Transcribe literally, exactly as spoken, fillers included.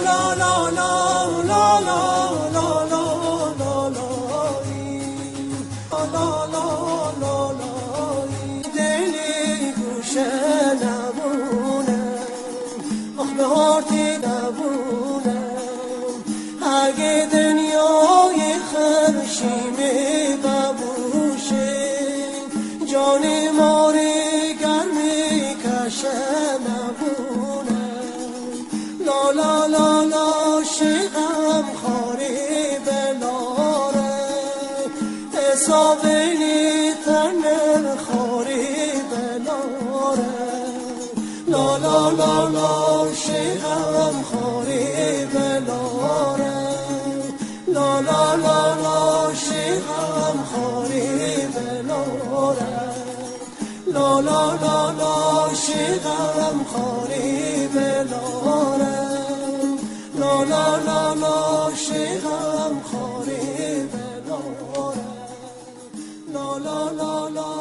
لا لا لا لا لا لا لا لا لا لا لا لا دلی گوشه نبونم آخ به هارتی نبونم اگه دنیای خرشیم ببوشه جان ماری گرمی کشه نبونم لا لا لا لا شیغم خاری بلاره حسابینی تنر خاری بلاره لا لا لا لا شیغم خاری بلاره لا لا لا لا شیغم خاری بلاره لا لا لا لا شیغم خاری بلاره لا لا لا لا شیغم خاری بلاره لا لا لا لا